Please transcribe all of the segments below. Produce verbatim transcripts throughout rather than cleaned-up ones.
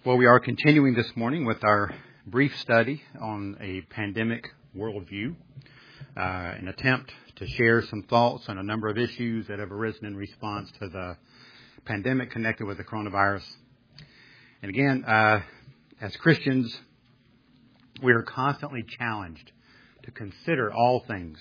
Well, we are continuing this morning with our brief study on a pandemic worldview, uh, an attempt to share some thoughts on a number of issues that have arisen in response to the pandemic connected with the coronavirus. And again, uh, as Christians, we are constantly challenged to consider all things,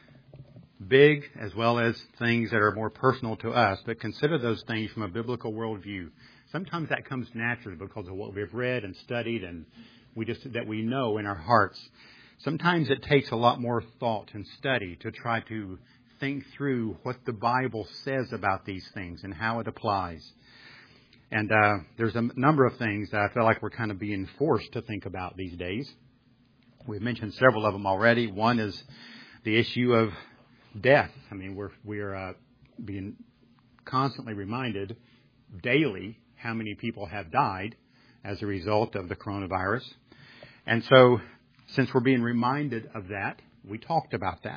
big as well as things that are more personal to us, but consider those things from a biblical worldview. Sometimes that comes naturally because of what we've read and studied and we just that we know in our hearts. Sometimes it takes a lot more thought and study to try to think through what the Bible says about these things and how it applies. And uh, there's a number of things that I feel like we're kind of being forced to think about these days. We've mentioned several of them already. One is the issue of death. I mean, we're we're uh, being constantly reminded daily how many people have died as a result of the coronavirus. And so, since we're being reminded of that, we talked about that.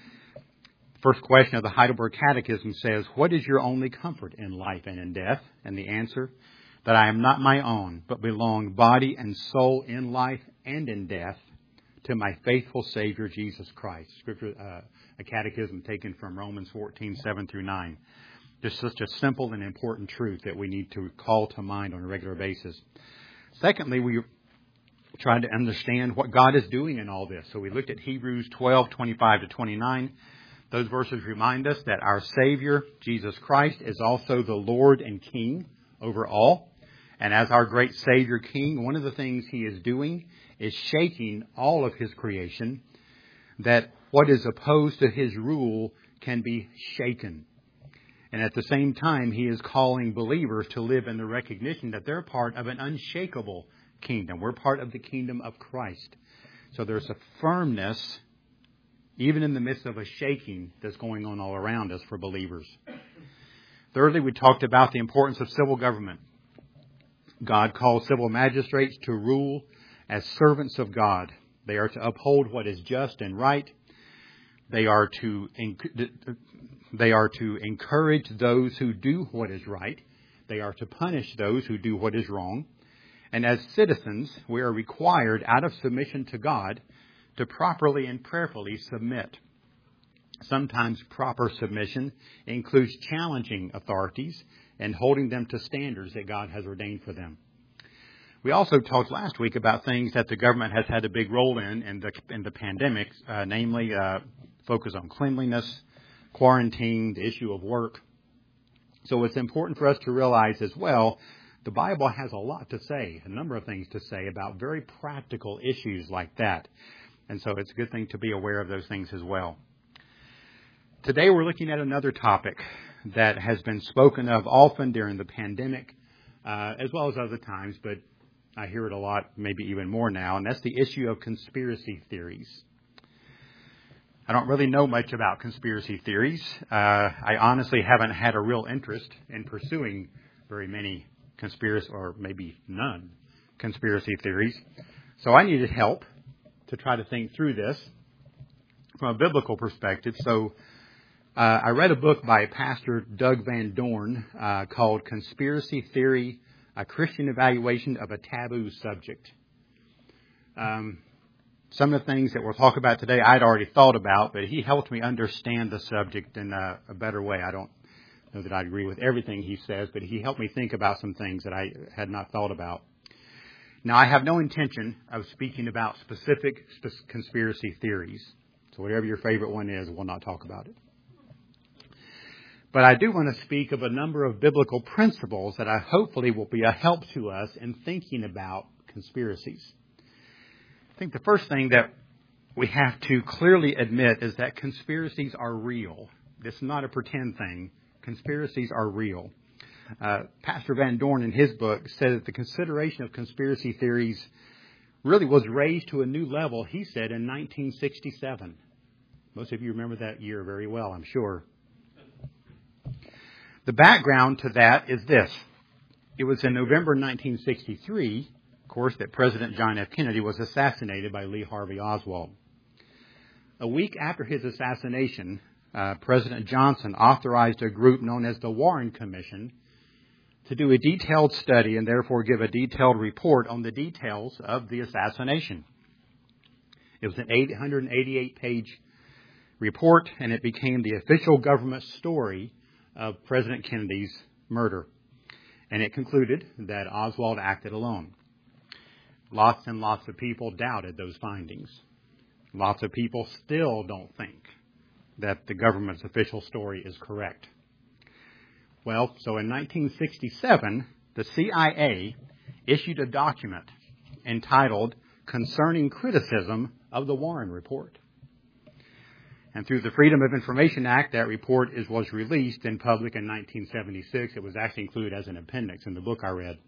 First question of the Heidelberg Catechism says, "What is your only comfort in life and in death?" And the answer, that I am not my own, but belong body and soul in life and in death to my faithful Savior, Jesus Christ. Scripture, uh, a catechism taken from Romans fourteen, seven through nine. Just such a simple and important truth that we need to call to mind on a regular basis. Secondly, we tried to understand what God is doing in all this. So we looked at Hebrews twelve, twenty-five to twenty-nine. Those verses remind us that our Savior, Jesus Christ, is also the Lord and King over all. And as our great Savior King, one of the things He is doing is shaking all of His creation, that what is opposed to His rule can be shaken. And at the same time, He is calling believers to live in the recognition that they're part of an unshakable kingdom. We're part of the kingdom of Christ. So there's a firmness, even in the midst of a shaking that's going on all around us for believers. Thirdly, we talked about the importance of civil government. God calls civil magistrates to rule as servants of God. They are to uphold what is just and right. They are to They are to encourage those who do what is right. They are to punish those who do what is wrong. And as citizens, we are required, out of submission to God, to properly and prayerfully submit. Sometimes proper submission includes challenging authorities and holding them to standards that God has ordained for them. We also talked last week about things that the government has had a big role in in the, in the pandemic, uh, namely uh, focus on cleanliness, quarantine, the issue of work. So it's important for us to realize as well, the Bible has a lot to say, a number of things to say about very practical issues like that. And so it's a good thing to be aware of those things as well. Today we're looking at another topic that has been spoken of often during the pandemic, uh, as well as other times, but I hear it a lot, maybe even more now, and that's the issue of conspiracy theories. I don't really know much about conspiracy theories. Uh, I honestly haven't had a real interest in pursuing very many conspiracy, or maybe none, conspiracy theories. So I needed help to try to think through this from a biblical perspective. So uh, I read a book by Pastor Doug Van Dorn uh, called Conspiracy Theory, A Christian Evaluation of a Taboo Subject. Um, some of the things that we'll talk about today I'd already thought about, but he helped me understand the subject in a, a better way. I don't know that I agree with everything he says, but he helped me think about some things that I had not thought about. Now, I have no intention of speaking about specific sp- conspiracy theories. So whatever your favorite one is, we'll not talk about it. But I do want to speak of a number of biblical principles that I hopefully will be a help to us in thinking about conspiracies. I think the first thing that we have to clearly admit is that conspiracies are real. This is not a pretend thing. Conspiracies are real. Uh, Pastor Van Dorn in his book said that the consideration of conspiracy theories really was raised to a new level, he said, in nineteen sixty-seven. Most of you remember that year very well, I'm sure. The background to that is this. It was in November nineteen sixty-three, of course, that President John F. Kennedy was assassinated by Lee Harvey Oswald. A week after his assassination, uh, President Johnson authorized a group known as the Warren Commission to do a detailed study and therefore give a detailed report on the details of the assassination. It was an eight hundred eighty-eight page report, and it became the official government story of President Kennedy's murder. And it concluded that Oswald acted alone. Lots and lots of people doubted those findings. Lots of people still don't think that the government's official story is correct. Well, so in nineteen sixty-seven, the C I A issued a document entitled Concerning Criticism of the Warren Report. And through the Freedom of Information Act, that report is, was released in public in nineteen seventy-six. It was actually included as an appendix in the book I read.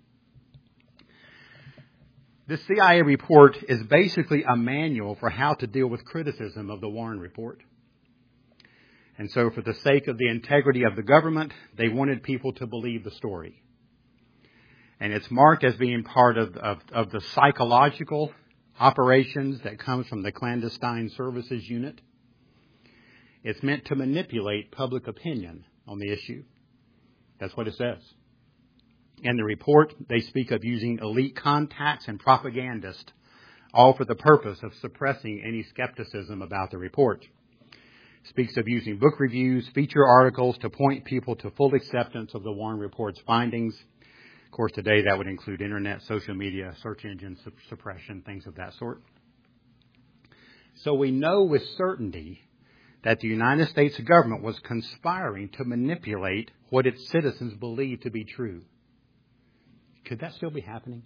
This C I A report is basically a manual for how to deal with criticism of the Warren Report. And so for the sake of the integrity of the government, they wanted people to believe the story. And it's marked as being part of, of, of the psychological operations that comes from the Clandestine Services Unit. It's meant to manipulate public opinion on the issue. That's what it says. In the report, they speak of using elite contacts and propagandists, all for the purpose of suppressing any skepticism about the report. It speaks of using book reviews, feature articles to point people to full acceptance of the Warren Report's findings. Of course, today that would include internet, social media, search engine sup- suppression, things of that sort. So we know with certainty that the United States government was conspiring to manipulate what its citizens believed to be true. Could that still be happening?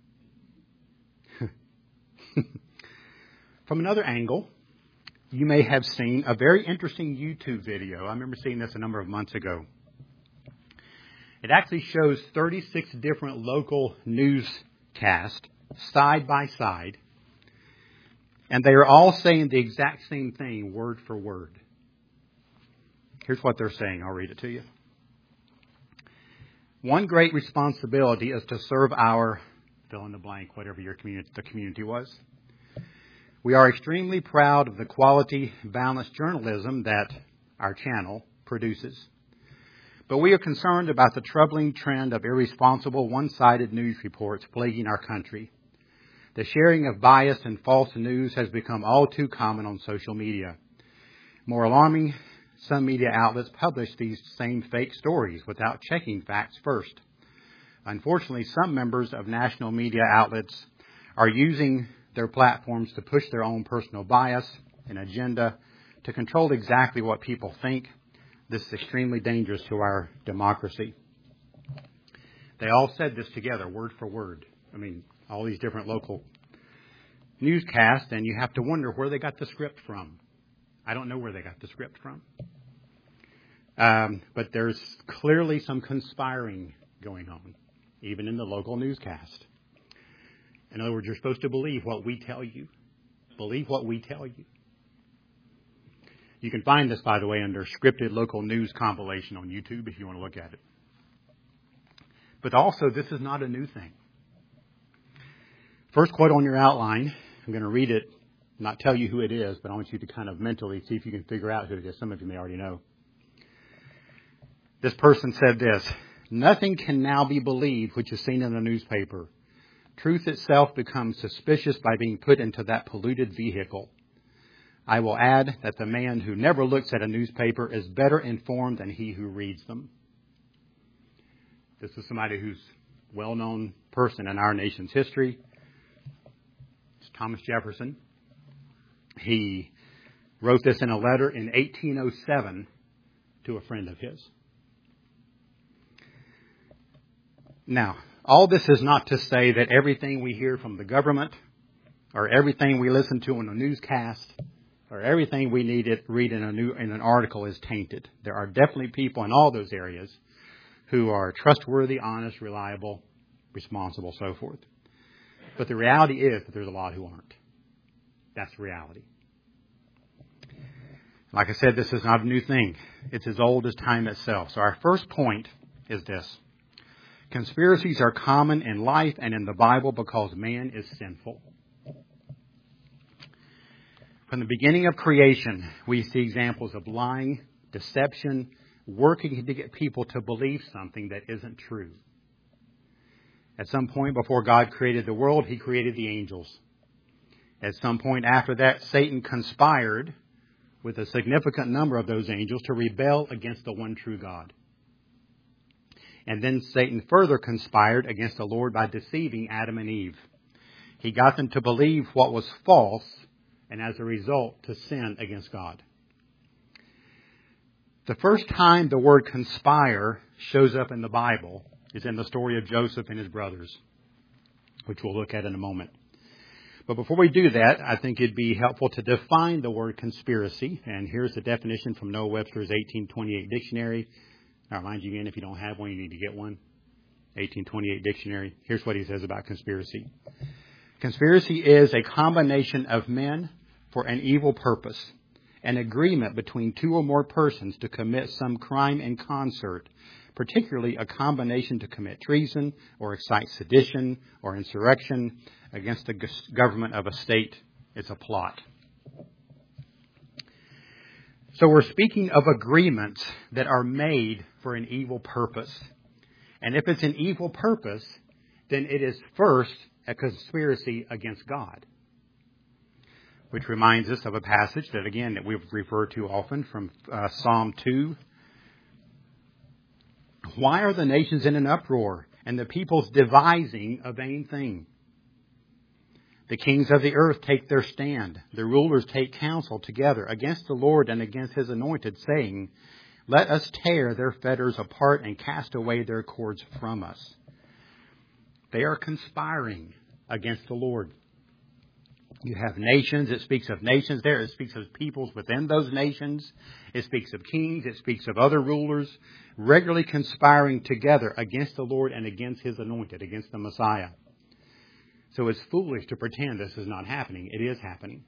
From another angle, you may have seen a very interesting YouTube video. I remember seeing this a number of months ago. It actually shows thirty-six different local newscasts side by side. And they are all saying the exact same thing, word for word. Here's what they're saying. I'll read it to you. One great responsibility is to serve our, fill in the blank, whatever your community, the community was. We are extremely proud of the quality, balanced journalism that our channel produces. But we are concerned about the troubling trend of irresponsible, one-sided news reports plaguing our country. The sharing of biased and false news has become all too common on social media. More alarming, some media outlets publish these same fake stories without checking facts first. Unfortunately, some members of national media outlets are using their platforms to push their own personal bias and agenda to control exactly what people think. This is extremely dangerous to our democracy. They all said this together, word for word. I mean, all these different local newscasts, and you have to wonder where they got the script from. I don't know where they got the script from. Um, but there's clearly some conspiring going on, even in the local newscast. In other words, you're supposed to believe what we tell you. Believe what we tell you. You can find this, by the way, under Scripted Local News Compilation on YouTube if you want to look at it. But also, this is not a new thing. First quote on your outline, I'm going to read it, not tell you who it is, but I want you to kind of mentally see if you can figure out who it is. Some of you may already know. This person said this: "Nothing can now be believed which is seen in the newspaper. Truth itself becomes suspicious by being put into that polluted vehicle. I will add that the man who never looks at a newspaper is better informed than he who reads them." This is somebody who's a well-known person in our nation's history. It's Thomas Jefferson. He wrote this in a letter in eighteen oh seven to a friend of his. Now, all this is not to say that everything we hear from the government or everything we listen to on a newscast or everything we need to read in a new in an article is tainted. There are definitely people in all those areas who are trustworthy, honest, reliable, responsible, so forth. But the reality is that there's a lot who aren't. That's the reality. Like I said, this is not a new thing. It's as old as time itself. So our first point is this: conspiracies are common in life and in the Bible because man is sinful. From the beginning of creation, we see examples of lying, deception, working to get people to believe something that isn't true. At some point before God created the world, He created the angels. At some point after that, Satan conspired with a significant number of those angels to rebel against the one true God. And then Satan further conspired against the Lord by deceiving Adam and Eve. He got them to believe what was false, and as a result, to sin against God. The first time the word conspire shows up in the Bible is in the story of Joseph and his brothers, which we'll look at in a moment. But before we do that, I think it'd be helpful to define the word conspiracy. And here's the definition from Noah Webster's eighteen twenty-eight dictionary. I'll remind you again, if you don't have one, you need to get one. eighteen twenty-eight dictionary. Here's what he says about conspiracy. Conspiracy is a combination of men for an evil purpose, an agreement between two or more persons to commit some crime in concert, particularly a combination to commit treason or excite sedition or insurrection against the government of a state. It's a plot. So we're speaking of agreements that are made for an evil purpose. And if it's an evil purpose, then it is first a conspiracy against God. Which reminds us of a passage that, again, that we've referred to often from uh, Psalm two. Why are the nations in an uproar and the peoples devising a vain thing? The kings of the earth take their stand. The rulers take counsel together against the Lord and against His anointed, saying, let us tear their fetters apart and cast away their cords from us. They are conspiring against the Lord. You have nations. It speaks of nations there. It speaks of peoples within those nations. It speaks of kings. It speaks of other rulers regularly conspiring together against the Lord and against His anointed, against the Messiah. So it's foolish to pretend this is not happening. It is happening.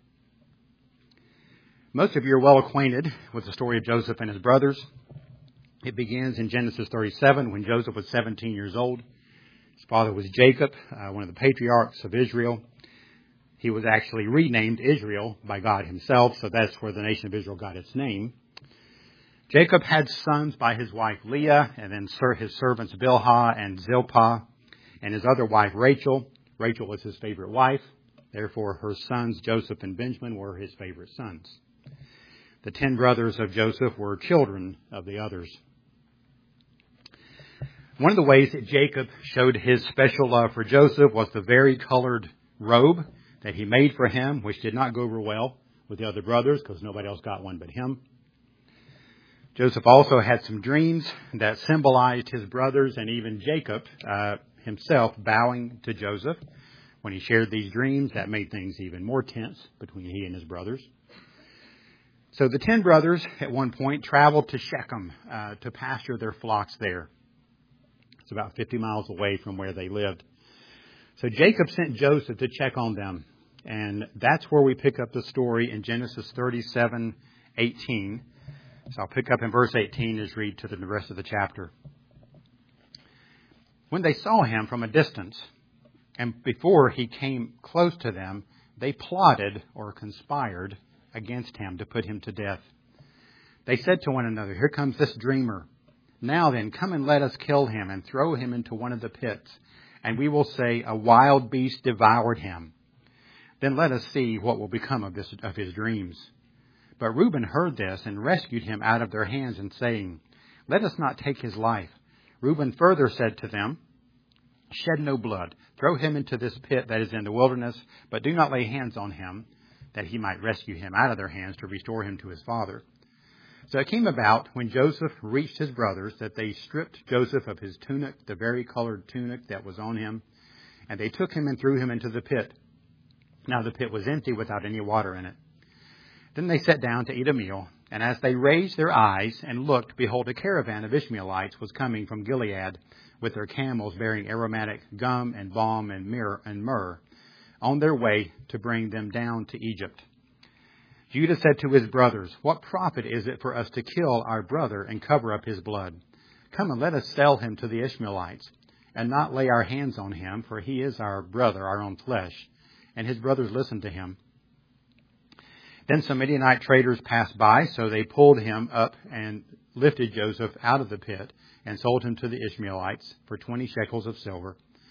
Most of you are well acquainted with the story of Joseph and his brothers. It begins in Genesis thirty-seven when Joseph was seventeen years old. His father was Jacob, uh, one of the patriarchs of Israel. He was actually renamed Israel by God Himself, so that's where the nation of Israel got its name. Jacob had sons by his wife Leah, and then his servants Bilhah and Zilpah, and his other wife Rachel. Rachel was his favorite wife. Therefore, her sons Joseph and Benjamin were his favorite sons. The ten brothers of Joseph were children of the others. One of the ways that Jacob showed his special love for Joseph was the vari-colored robe that he made for him, which did not go over well with the other brothers because nobody else got one but him. Joseph also had some dreams that symbolized his brothers and even Jacob uh, himself bowing to Joseph. When he shared these dreams, that made things even more tense between he and his brothers. So the ten brothers at one point traveled to Shechem uh, to pasture their flocks there. It's about fifty miles away from where they lived. So Jacob sent Joseph to check on them. And that's where we pick up the story in Genesis thirty-seven eighteen. So I'll pick up in verse eighteen as read to the rest of the chapter. When they saw him from a distance, and before he came close to them, they plotted or conspired against him to put him to death. They said to one another, here comes this dreamer. Now then, come and let us kill him and throw him into one of the pits, and we will say a wild beast devoured him. Then let us see what will become of this of his dreams. But Reuben heard this and rescued him out of their hands, and saying, let us not take his life. Reuben further said to them, shed no blood. Throw him into this pit that is in the wilderness, but do not lay hands on him, that he might rescue him out of their hands to restore him to his father. So it came about when Joseph reached his brothers that they stripped Joseph of his tunic, the vari-colored tunic that was on him, and they took him and threw him into the pit. Now the pit was empty without any water in it. Then they sat down to eat a meal, and as they raised their eyes and looked, behold, a caravan of Ishmaelites was coming from Gilead with their camels bearing aromatic gum and balm and myrrh, and myrrh on their way to bring them down to Egypt. Judah said to his brothers, what profit is it for us to kill our brother and cover up his blood? Come and let us sell him to the Ishmaelites, and not lay our hands on him, for he is our brother, our own flesh. And his brothers listened to him. Then some Midianite traders passed by, so they pulled him up and lifted Joseph out of the pit and sold him to the Ishmaelites for twenty shekels of silver.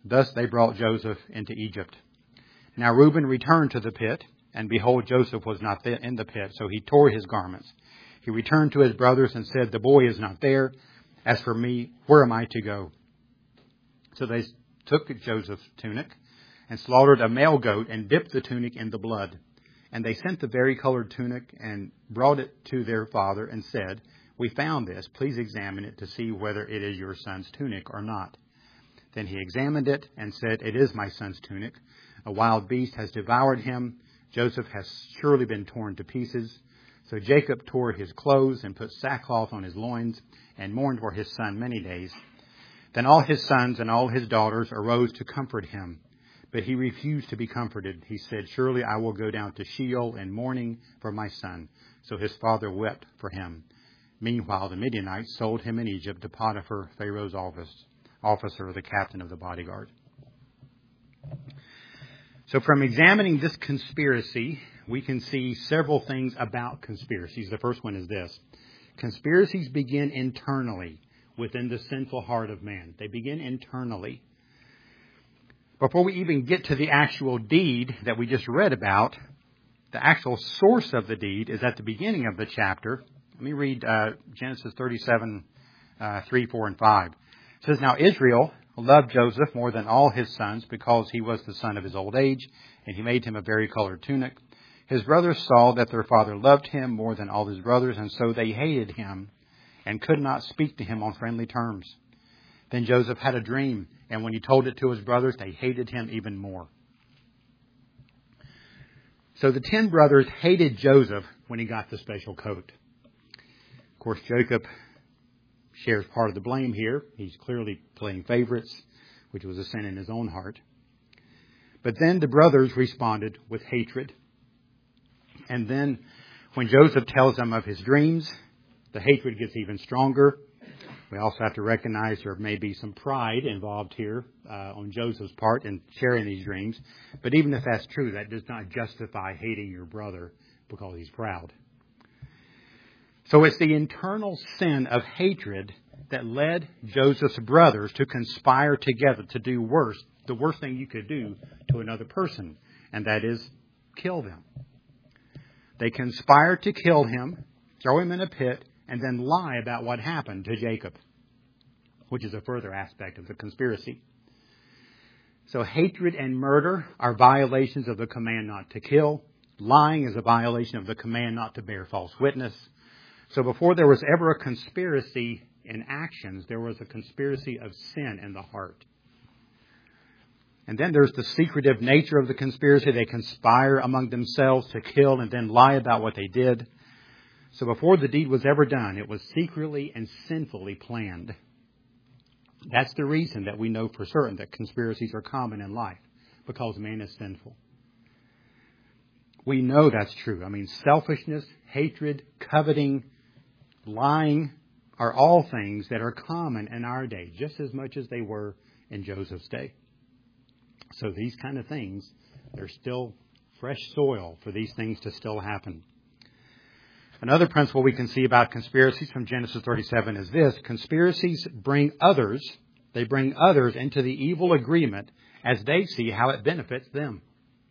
Thus they brought Joseph into Egypt. Now Reuben returned to the pit, and behold, Joseph was not in the pit, so he tore his garments. He returned to his brothers and said, "The boy is not there. As for me, where am I to go?" So they took Joseph's tunic and slaughtered a male goat and dipped the tunic in the blood. And they sent the varicolored tunic and brought it to their father and said, "We found this. Please examine it to see whether it is your son's tunic or not." Then he examined it and said, "It is my son's tunic. A wild beast has devoured him. Joseph has surely been torn to pieces." So Jacob tore his clothes and put sackcloth on his loins and mourned for his son many days. Then all his sons and all his daughters arose to comfort him. But he refused to be comforted. He said, "Surely I will go down to Sheol in mourning for my son." So his father wept for him. Meanwhile, the Midianites sold him in Egypt to Potiphar, Pharaoh's office, officer, the captain of the bodyguard. So from examining this conspiracy, we can see several things about conspiracies. The first one is this. Conspiracies begin internally within the sinful heart of man. They begin internally. Before we even get to the actual deed that we just read about, the actual source of the deed is at the beginning of the chapter. Let me read uh, Genesis thirty-seven, uh, three, four, and five. It says, "Now Israel loved Joseph more than all his sons because he was the son of his old age, and he made him a varicolored tunic. His brothers saw that their father loved him more than all his brothers, and so they hated him and could not speak to him on friendly terms. Then Joseph had a dream, and when he told it to his brothers, they hated him even more." So the ten brothers hated Joseph when he got the special coat. Of course, Jacob shares part of the blame here. He's clearly playing favorites, which was a sin in his own heart. But then the brothers responded with hatred. And then when Joseph tells them of his dreams, the hatred gets even stronger. We also have to recognize there may be some pride involved here uh, on Joseph's part in sharing these dreams. But even if that's true, that does not justify hating your brother because he's proud. So it's the internal sin of hatred that led Joseph's brothers to conspire together to do worse, the worst thing you could do to another person, and that is kill them. They conspired to kill him, throw him in a pit, and then lie about what happened to Jacob, which is a further aspect of the conspiracy. So hatred and murder are violations of the command not to kill. Lying is a violation of the command not to bear false witness. So before there was ever a conspiracy in actions, there was a conspiracy of sin in the heart. And then there's the secretive nature of the conspiracy. They conspire among themselves to kill and then lie about what they did. So before the deed was ever done, it was secretly and sinfully planned. That's the reason that we know for certain that conspiracies are common in life, because man is sinful. We know that's true. I mean, selfishness, hatred, coveting, lying are all things that are common in our day, just as much as they were in Joseph's day. So these kind of things, they're still fresh soil for these things to still happen. Another principle we can see about conspiracies from Genesis thirty-seven is this. Conspiracies bring others, they bring others into the evil agreement as they see how it benefits them.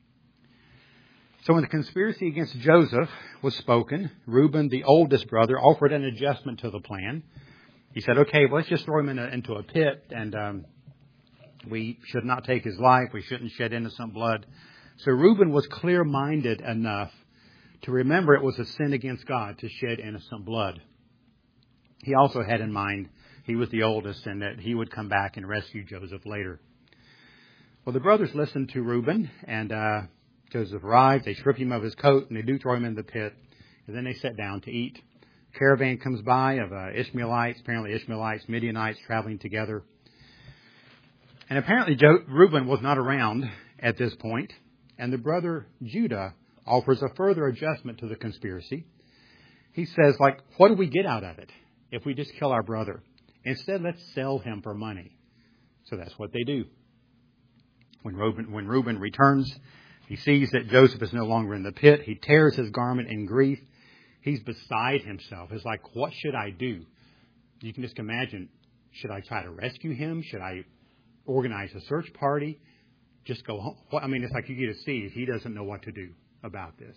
So when the conspiracy against Joseph was spoken, Reuben, the oldest brother, offered an adjustment to the plan. He said, okay, well, let's just throw him in a, into a pit, and um, we should not take his life. We shouldn't shed innocent blood. So Reuben was clear-minded enough to remember it was a sin against God to shed innocent blood. He also had in mind he was the oldest and that he would come back and rescue Joseph later. Well, the brothers listened to Reuben, and uh, Joseph arrived. They strip him of his coat, and they do throw him in the pit. And then they sat down to eat. A caravan comes by of uh, Ishmaelites, apparently Ishmaelites, Midianites traveling together. And apparently Jo- Reuben was not around at this point, and the brother Judah offers a further adjustment to the conspiracy. He says, like, what do we get out of it if we just kill our brother? Instead, let's sell him for money. So that's what they do. When Reuben, when Reuben returns, he sees that Joseph is no longer in the pit. He tears his garment in grief. He's beside himself. It's like, what should I do? You can just imagine, should I try to rescue him? Should I organize a search party, just go home. I mean, it's like you get to see he doesn't know what to do about this.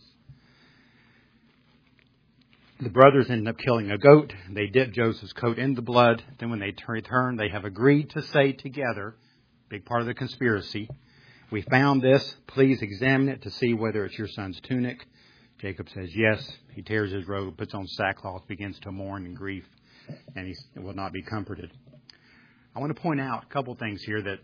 The brothers end up killing a goat. They dip Joseph's coat in the blood. Then when they return, they have agreed to say together, big part of the conspiracy, we found this. Please examine it to see whether it's your son's tunic. Jacob says yes. He tears his robe, puts on sackcloth, begins to mourn in grief, and he will not be comforted. I want to point out a couple things here that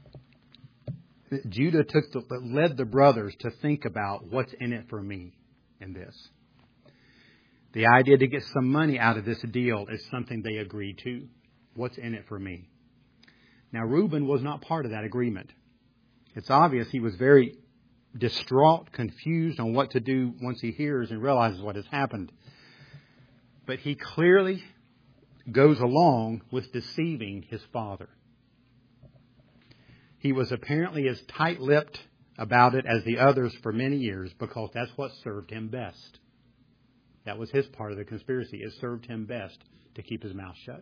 Judah took the, led the brothers to think about what's in it for me in this. The idea to get some money out of this deal is something they agreed to. What's in it for me? Now, Reuben was not part of that agreement. It's obvious he was very distraught, confused on what to do once he hears and realizes what has happened. But he clearly goes along with deceiving his father. He was apparently as tight-lipped about it as the others for many years because that's what served him best. That was his part of the conspiracy. It served him best to keep his mouth shut.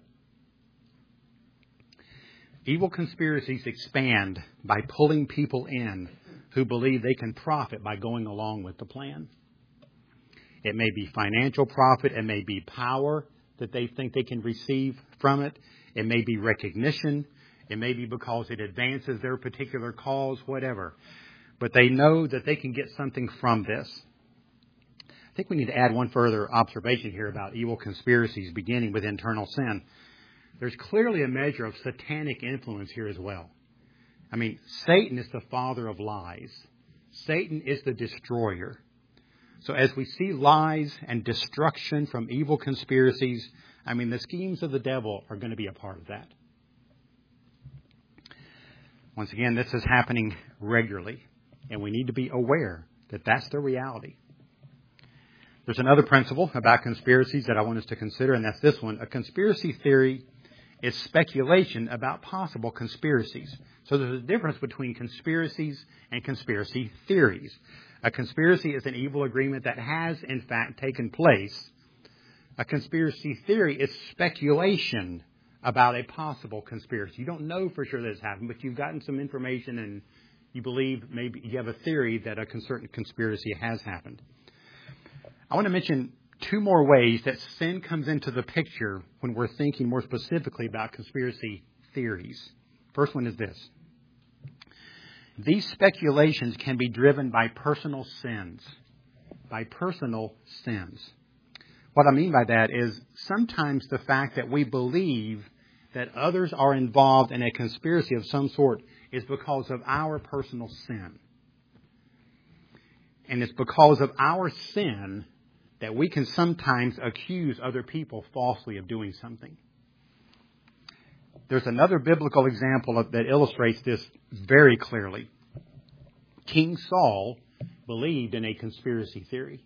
Evil conspiracies expand by pulling people in who believe they can profit by going along with the plan. It may be financial profit. It may be power that they think they can receive from it. It may be recognition. It may be because it advances their particular cause, whatever. But they know that they can get something from this. I think we need to add one further observation here about evil conspiracies beginning with internal sin. There's clearly a measure of satanic influence here as well. I mean, Satan is the father of lies. Satan is the destroyer. So as we see lies and destruction from evil conspiracies, I mean, the schemes of the devil are going to be a part of that. Once again, this is happening regularly, and we need to be aware that that's the reality. There's another principle about conspiracies that I want us to consider, and that's this one. A conspiracy theory is speculation about possible conspiracies. So there's a difference between conspiracies and conspiracy theories. A conspiracy is an evil agreement that has, in fact, taken place. A conspiracy theory is speculation about a possible conspiracy. You don't know for sure that it's happened, but you've gotten some information and you believe maybe you have a theory that a certain conspiracy has happened. I want to mention two more ways that sin comes into the picture when we're thinking more specifically about conspiracy theories. First one is this. These speculations can be driven by personal sins. By personal sins. What I mean by that is sometimes the fact that we believe that others are involved in a conspiracy of some sort is because of our personal sin. And it's because of our sin that we can sometimes accuse other people falsely of doing something. There's another biblical example of, that illustrates this very clearly. King Saul believed in a conspiracy theory.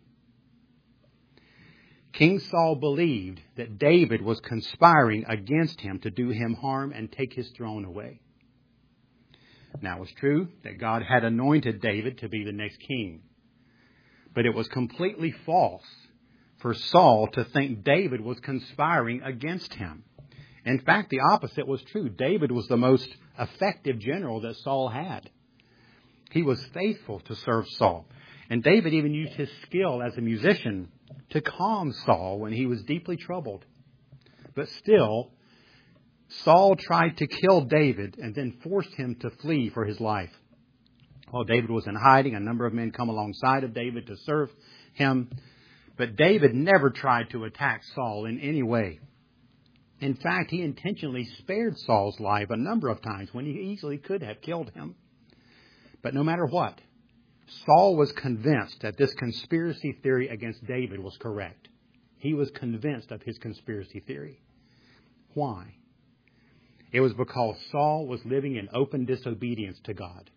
King Saul believed that David was conspiring against him to do him harm and take his throne away. Now, it's true that God had anointed David to be the next king. But it was completely false for Saul to think David was conspiring against him. In fact, the opposite was true. David was the most effective general that Saul had. He was faithful to serve Saul. And David even used his skill as a musician to calm Saul when he was deeply troubled. But still, Saul tried to kill David and then forced him to flee for his life. While David was in hiding, a number of men come alongside of David to serve him. But David never tried to attack Saul in any way. In fact, he intentionally spared Saul's life a number of times when he easily could have killed him. But no matter what, Saul was convinced that this conspiracy theory against David was correct. He was convinced of his conspiracy theory. Why? It was because Saul was living in open disobedience to God.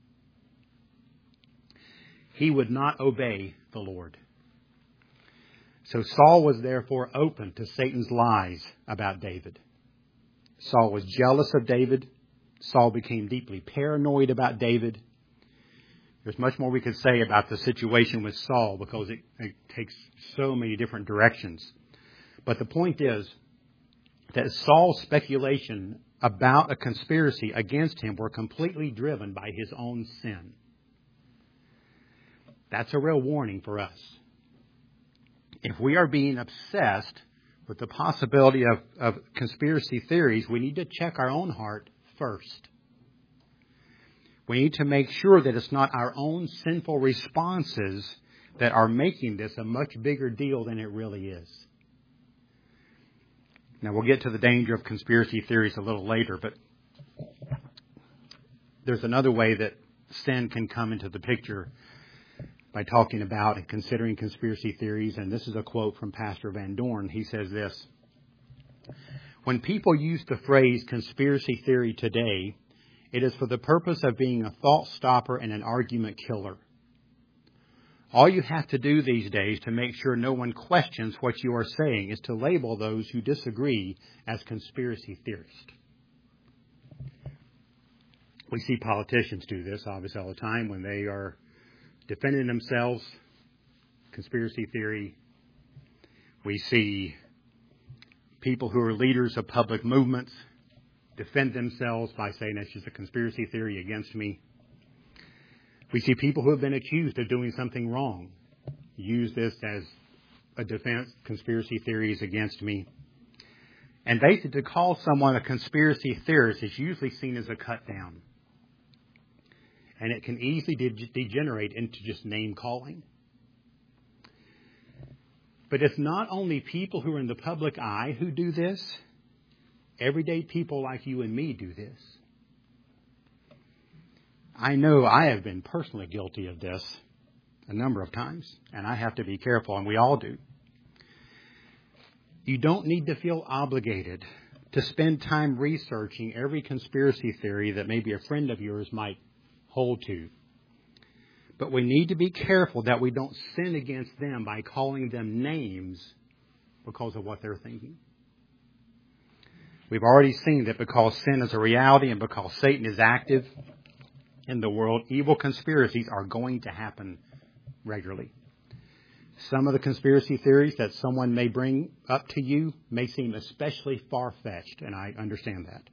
He would not obey the Lord. So Saul was therefore open to Satan's lies about David. Saul was jealous of David. Saul became deeply paranoid about David. There's much more we could say about the situation with Saul because it, it takes so many different directions. But the point is that Saul's speculation about a conspiracy against him were completely driven by his own sin. That's a real warning for us. If we are being obsessed with the possibility of, of conspiracy theories, we need to check our own heart first. We need to make sure that it's not our own sinful responses that are making this a much bigger deal than it really is. Now, we'll get to the danger of conspiracy theories a little later, but there's another way that sin can come into the picture by talking about and considering conspiracy theories, and this is a quote from Pastor Van Dorn. He says this: "When people use the phrase conspiracy theory today, it is for the purpose of being a thought stopper and an argument killer. All you have to do these days to make sure no one questions what you are saying is to label those who disagree as conspiracy theorists." We see politicians do this, obviously, all the time when they are defending themselves. Conspiracy theory. We see people who are leaders of public movements defend themselves by saying that's just a conspiracy theory against me. We see people who have been accused of doing something wrong use this as a defense. Conspiracy theories against me. And basically, to call someone a conspiracy theorist is usually seen as a cut down. And it can easily de- degenerate into just name calling. But it's not only people who are in the public eye who do this. Everyday people like you and me do this. I know I have been personally guilty of this a number of times, and I have to be careful, and we all do. You don't need to feel obligated to spend time researching every conspiracy theory that maybe a friend of yours might hold to. But we need to be careful that we don't sin against them by calling them names because of what they're thinking. We've already seen that because sin is a reality and because Satan is active in the world, evil conspiracies are going to happen regularly. Some of the conspiracy theories that someone may bring up to you may seem especially far-fetched, and I understand that.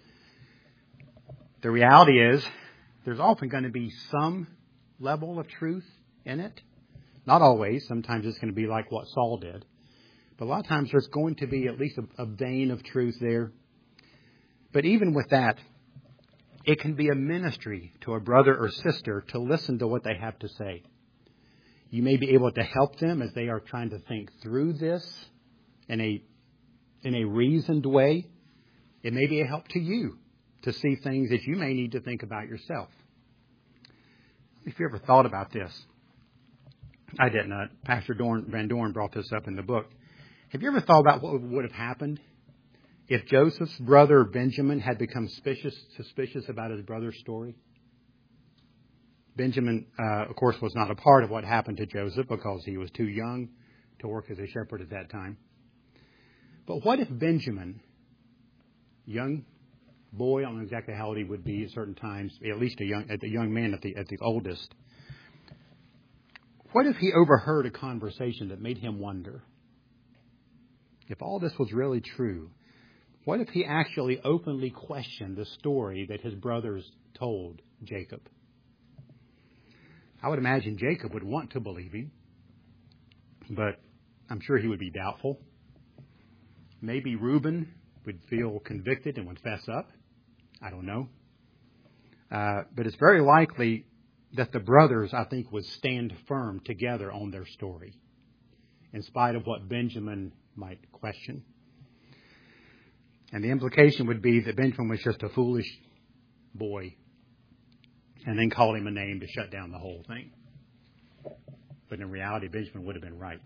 The reality is, there's often going to be some level of truth in it. Not always. Sometimes it's going to be like what Saul did. But a lot of times there's going to be at least a, a vein of truth there. But even with that, it can be a ministry to a brother or sister to listen to what they have to say. You may be able to help them as they are trying to think through this in a, in a reasoned way. It may be a help to you to see things that you may need to think about yourself. If you ever thought about this, I didn't. Uh, Pastor Dorn, Van Dorn brought this up in the book. Have you ever thought about what would have happened if Joseph's brother Benjamin had become suspicious, suspicious about his brother's story? Benjamin, uh, of course, was not a part of what happened to Joseph because he was too young to work as a shepherd at that time. But what if Benjamin, young boy, I don't know exactly how old he would be at certain times, at least a young, a young man at the at the oldest. What if he overheard a conversation that made him wonder? If all this was really true, what if he actually openly questioned the story that his brothers told Jacob? I would imagine Jacob would want to believe him, but I'm sure he would be doubtful. Maybe Reuben would feel convicted and would fess up. I don't know. Uh, but it's very likely that the brothers, I think, would stand firm together on their story, in spite of what Benjamin might question. And the implication would be that Benjamin was just a foolish boy, and then called him a name to shut down the whole thing. But in reality, Benjamin would have been right.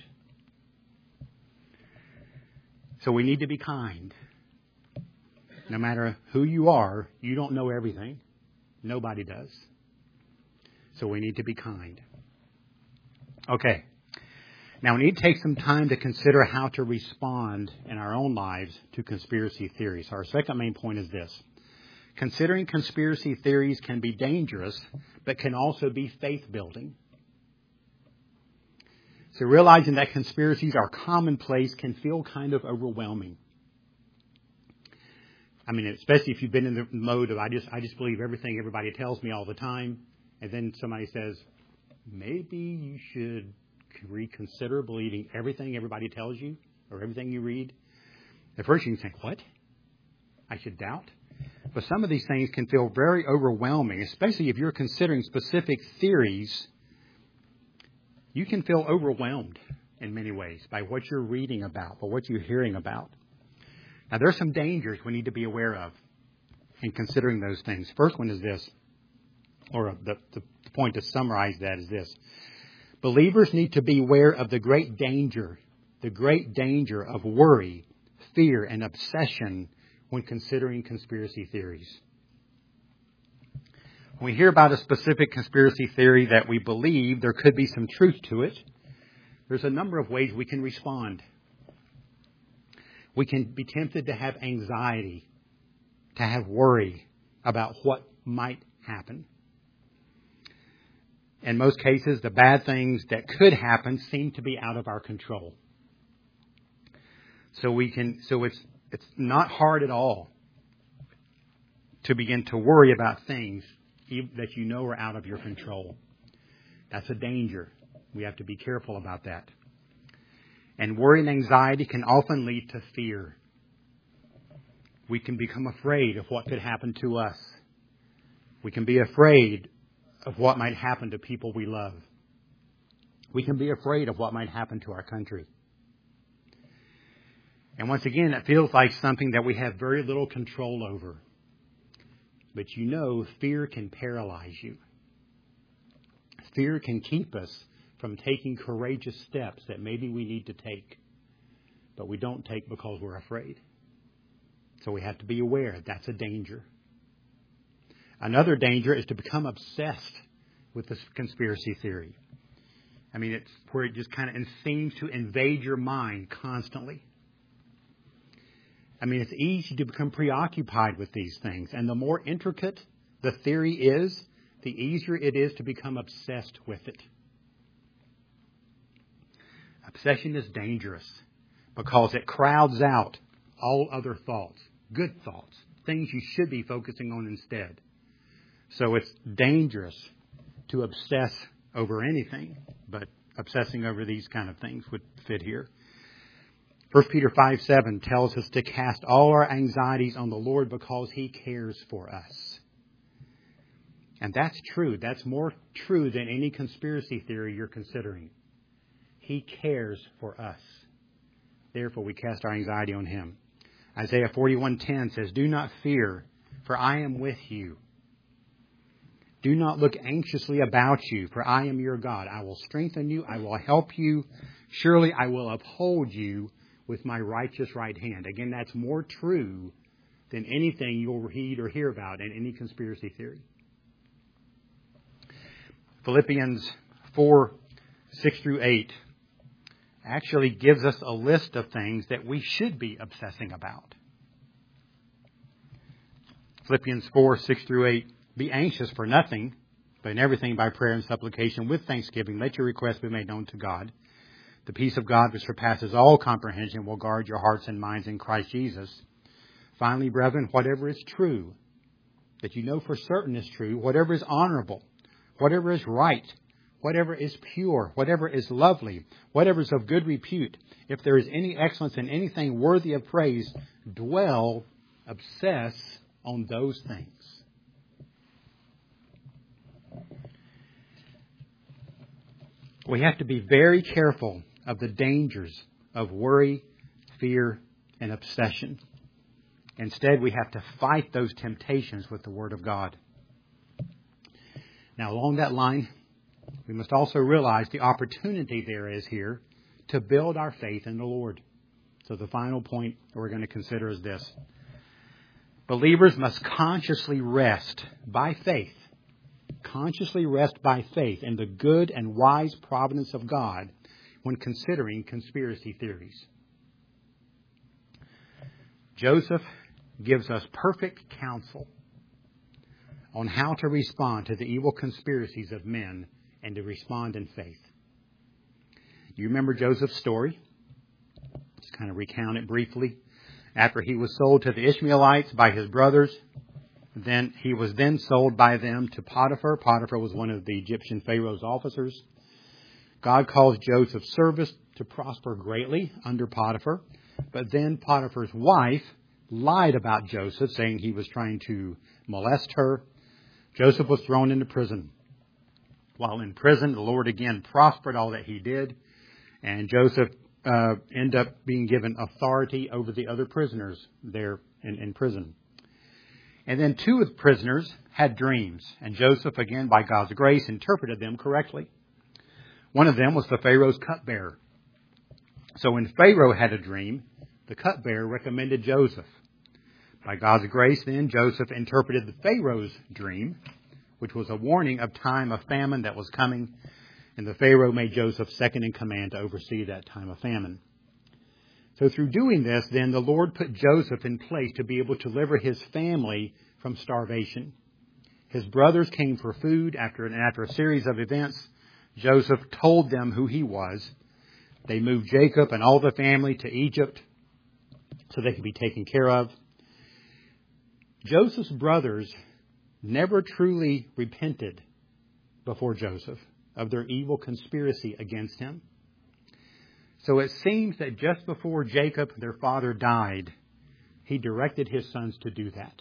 So we need to be kind. No matter who you are, you don't know everything. Nobody does. So we need to be kind. Okay. Now we need to take some time to consider how to respond in our own lives to conspiracy theories. Our second main point is this. Considering conspiracy theories can be dangerous, but can also be faith-building. So realizing that conspiracies are commonplace can feel kind of overwhelming. I mean, especially if you've been in the mode of I just I just believe everything everybody tells me all the time, and then somebody says, maybe you should reconsider believing everything everybody tells you or everything you read. At first you can think, what? I should doubt? But some of these things can feel very overwhelming, especially if you're considering specific theories. You can feel overwhelmed in many ways by what you're reading about, by what you're hearing about. Now, there are some dangers we need to be aware of in considering those things. First one is this, or the, the point to summarize that is this. Believers need to be aware of the great danger, the great danger of worry, fear, and obsession when considering conspiracy theories. When we hear about a specific conspiracy theory that we believe there could be some truth to it, there's a number of ways we can respond. We can be tempted to have anxiety, to have worry about what might happen. In most cases, the bad things that could happen seem to be out of our control. So we can, so it's it's not hard at all to begin to worry about things that you know are out of your control. That's a danger. We have to be careful about that. And worry and anxiety can often lead to fear. We can become afraid of what could happen to us. We can be afraid of what might happen to people we love. We can be afraid of what might happen to our country. And once again, it feels like something that we have very little control over. But you know, fear can paralyze you. Fear can keep us from taking courageous steps that maybe we need to take, but we don't take because we're afraid. So we have to be aware that's a danger. Another danger is to become obsessed with this conspiracy theory. I mean, it's where it just kind of seems to invade your mind constantly. I mean, it's easy to become preoccupied with these things. And the more intricate the theory is, the easier it is to become obsessed with it. Obsession is dangerous because it crowds out all other thoughts, good thoughts, things you should be focusing on instead. So it's dangerous to obsess over anything, but obsessing over these kind of things would fit here. First Peter five seven tells us to cast all our anxieties on the Lord because He cares for us. And that's true. That's more true than any conspiracy theory you're considering. He cares for us. Therefore, we cast our anxiety on Him. Isaiah forty-one ten says, "Do not fear, for I am with you. Do not look anxiously about you, for I am your God. I will strengthen you. I will help you. Surely I will uphold you with my righteous right hand." Again, that's more true than anything you'll read or hear about in any conspiracy theory. Philippians four six through eight actually gives us a list of things that we should be obsessing about. Philippians four six through eight. "Be anxious for nothing, but in everything by prayer and supplication with thanksgiving, let your requests be made known to God. The peace of God which surpasses all comprehension will guard your hearts and minds in Christ Jesus. Finally, brethren, whatever is true, that you know for certain is true, whatever is honorable, whatever is right, whatever is pure, whatever is lovely, whatever is of good repute, if there is any excellence in anything worthy of praise, dwell, obsess on those things." We have to be very careful of the dangers of worry, fear, and obsession. Instead, we have to fight those temptations with the Word of God. Now, along that line, we must also realize the opportunity there is here to build our faith in the Lord. So the final point that we're going to consider is this. Believers must consciously rest by faith, consciously rest by faith in the good and wise providence of God when considering conspiracy theories. Joseph gives us perfect counsel on how to respond to the evil conspiracies of men and to respond in faith. You remember Joseph's story? Just kind of recount it briefly. After he was sold to the Ishmaelites by his brothers, then he was then sold by them to Potiphar. Potiphar was one of the Egyptian Pharaoh's officers. God caused Joseph's service to prosper greatly under Potiphar. But then Potiphar's wife lied about Joseph, saying he was trying to molest her. Joseph was thrown into prison. While in prison, the Lord again prospered all that he did. And Joseph uh, ended up being given authority over the other prisoners there in, in prison. And then two of the prisoners had dreams. And Joseph, again, by God's grace, interpreted them correctly. One of them was the Pharaoh's cupbearer. So when Pharaoh had a dream, the cupbearer recommended Joseph. By God's grace, then, Joseph interpreted the Pharaoh's dream, which was a warning of time of famine that was coming. And the Pharaoh made Joseph second in command to oversee that time of famine. So through doing this, then, the Lord put Joseph in place to be able to deliver his family from starvation. His brothers came for food. After, and after a series of events, Joseph told them who he was. They moved Jacob and all the family to Egypt so they could be taken care of. Joseph's brothers never truly repented before Joseph of their evil conspiracy against him. So it seems that just before Jacob, their father, died, he directed his sons to do that.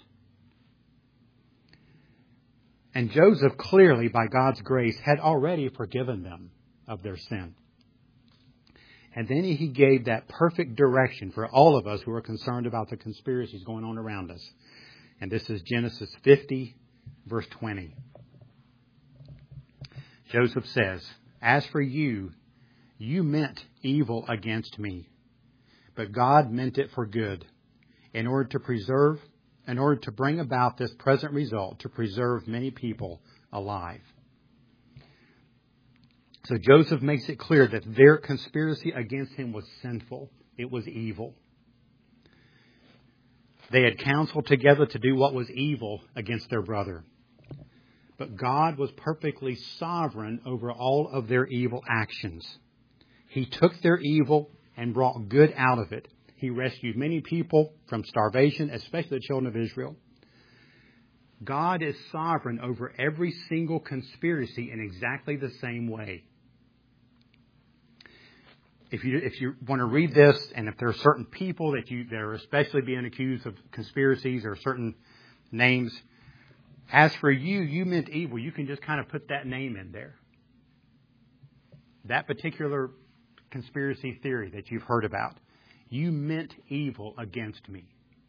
And Joseph clearly, by God's grace, had already forgiven them of their sin. And then he gave that perfect direction for all of us who are concerned about the conspiracies going on around us. And this is Genesis fifty, verse twenty. Joseph says, "As for you, you meant evil against me, but God meant it for good, in order to preserve, in order to bring about this present result, to preserve many people alive." So Joseph makes it clear that their conspiracy against him was sinful. It was evil. They had counseled together to do what was evil against their brother. But God was perfectly sovereign over all of their evil actions. He took their evil and brought good out of it. He rescued many people from starvation, especially the children of Israel. God is sovereign over every single conspiracy in exactly the same way. If you if you want to read this, and if there are certain people that you that are especially being accused of conspiracies or certain names, as for you, you meant evil. You can just kind of put that name in there. That particular conspiracy theory that you've heard about, you meant evil against me.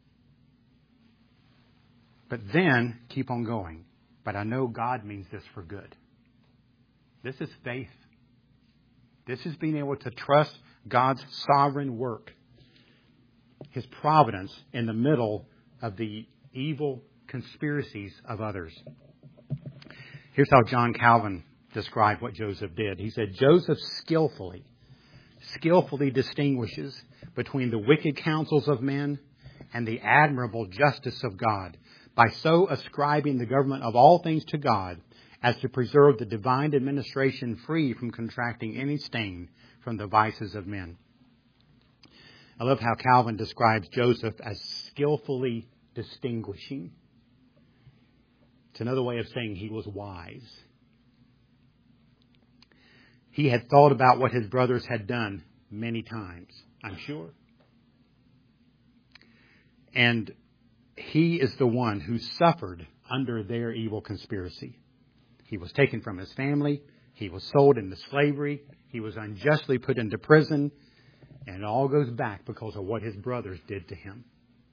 But then keep on going. But I know God means this for good. This is faith. This is being able to trust God's sovereign work, His providence in the middle of the evil conspiracies of others. Here's how John Calvin described what Joseph did. He said, Joseph skillfully, skillfully distinguishes between the wicked counsels of men and the admirable justice of God by so ascribing the government of all things to God as to preserve the divine administration free from contracting any stain from the vices of men. I love how Calvin describes Joseph as skillfully distinguishing. It's another way of saying he was wise. He had thought about what his brothers had done many times, I'm sure. And he is the one who suffered under their evil conspiracy. He was taken from his family. He was sold into slavery. He was unjustly put into prison. And it all goes back because of what his brothers did to him.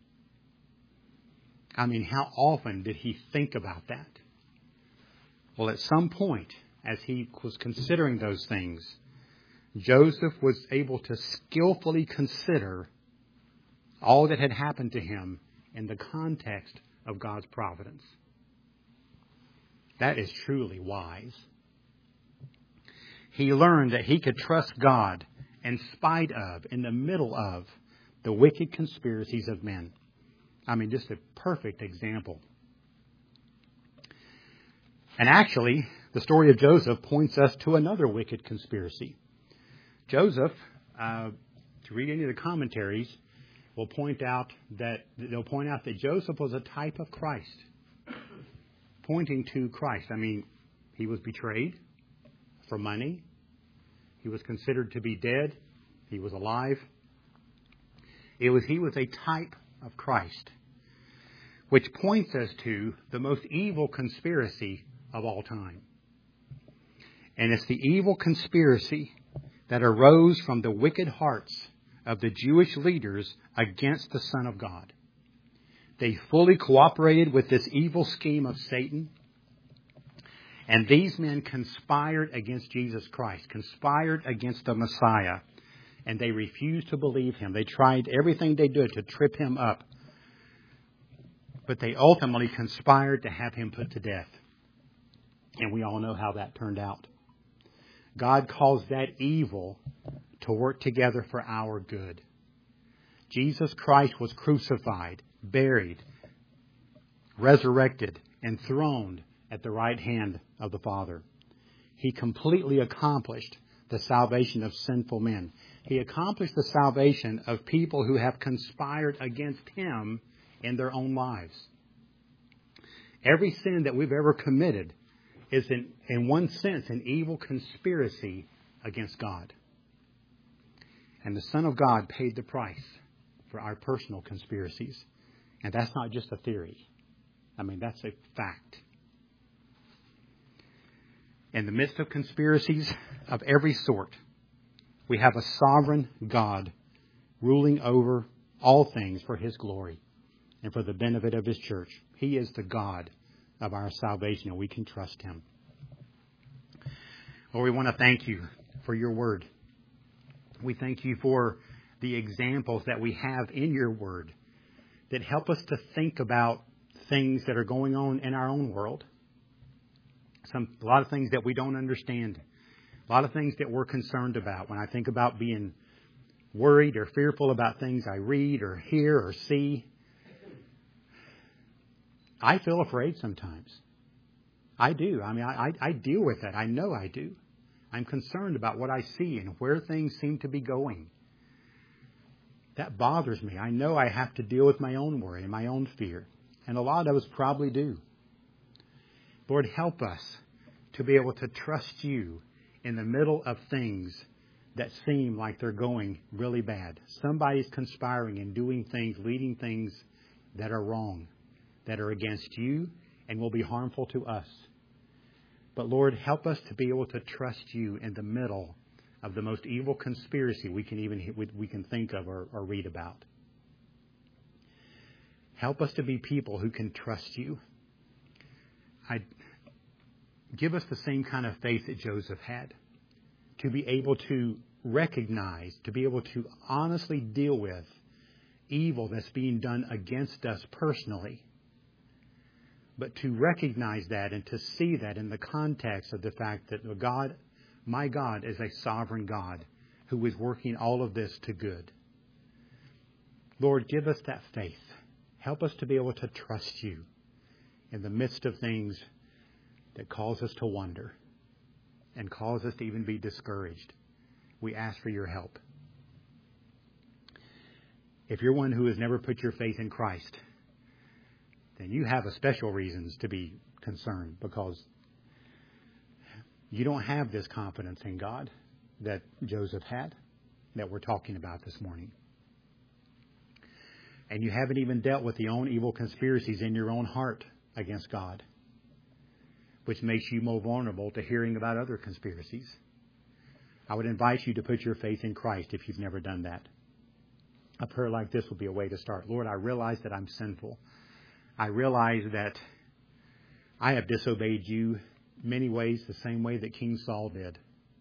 I mean, how often did he think about that? Well, at some point, as he was considering those things, Joseph was able to skillfully consider all that had happened to him in the context of God's providence. That is truly wise. He learned that he could trust God in spite of, in the middle of, the wicked conspiracies of men. I mean, just a perfect example. And actually, the story of Joseph points us to another wicked conspiracy. Joseph, uh, to read any of the commentaries, will point out that they'll point out that Joseph was a type of Christ, pointing to Christ. I mean, he was betrayed for money. He was considered to be dead. He was alive. It was he was a type of Christ, which points us to the most evil conspiracy of all time. And it's the evil conspiracy that arose from the wicked hearts of the Jewish leaders against the Son of God. They fully cooperated with this evil scheme of Satan. And these men conspired against Jesus Christ, conspired against the Messiah. And they refused to believe him. They tried everything they did to trip him up. But they ultimately conspired to have him put to death. And we all know how that turned out. God caused that evil to work together for our good. Jesus Christ was crucified, buried, resurrected, and throned at the right hand of the Father. He completely accomplished the salvation of sinful men. He accomplished the salvation of people who have conspired against him in their own lives. Every sin that we've ever committed is in, in one sense an evil conspiracy against God. And the Son of God paid the price for our personal conspiracies. And that's not just a theory. I mean, that's a fact. In the midst of conspiracies of every sort, we have a sovereign God ruling over all things for his glory and for the benefit of his church. He is the God of our salvation, and we can trust him. Lord, we want to thank you for your word. We thank you for the examples that we have in your word that help us to think about things that are going on in our own world. Some, a lot of things that we don't understand. A lot of things that we're concerned about. When I think about being worried or fearful about things I read or hear or see, I feel afraid sometimes. I do. I mean, I, I, I deal with that. I know I do. I'm concerned about what I see and where things seem to be going. That bothers me. I know I have to deal with my own worry and my own fear. And a lot of us probably do. Lord, help us to be able to trust you in the middle of things that seem like they're going really bad. Somebody's conspiring and doing things, leading things that are wrong, that are against you and will be harmful to us. But Lord, help us to be able to trust you in the middle of the most evil conspiracy we can even we can think of or, or read about. Help us to be people who can trust you. I give us the same kind of faith that Joseph had, to be able to recognize, to be able to honestly deal with evil that's being done against us personally, but to recognize that and to see that in the context of the fact that God, my God, is a sovereign God who is working all of this to good. Lord, give us that faith. Help us to be able to trust you in the midst of things that cause us to wonder and cause us to even be discouraged. We ask for your help. If you're one who has never put your faith in Christ, then you have a special reasons to be concerned, because you don't have this confidence in God that Joseph had, that we're talking about this morning. And you haven't even dealt with the own evil conspiracies in your own heart against God, which makes you more vulnerable to hearing about other conspiracies. I would invite you to put your faith in Christ if you've never done that. A prayer like this would be a way to start. Lord, I realize that I'm sinful. I realize that I have disobeyed you many ways, the same way that King Saul did.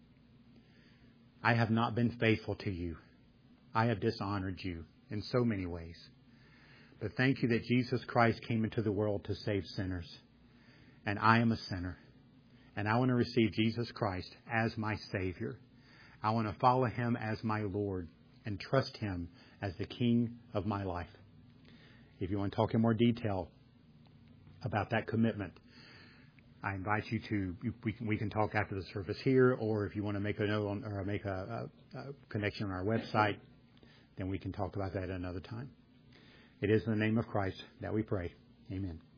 I have not been faithful to you. I have dishonored you in so many ways. But thank you that Jesus Christ came into the world to save sinners. And I am a sinner. And I want to receive Jesus Christ as my Savior. I want to follow him as my Lord and trust him as the King of my life. If you want to talk in more detail about that commitment, I invite you to, we can, we can talk after the service here, or if you want to make a note on, or make a, a, a connection on our website, then we can talk about that another time. It is in the name of Christ that we pray. Amen.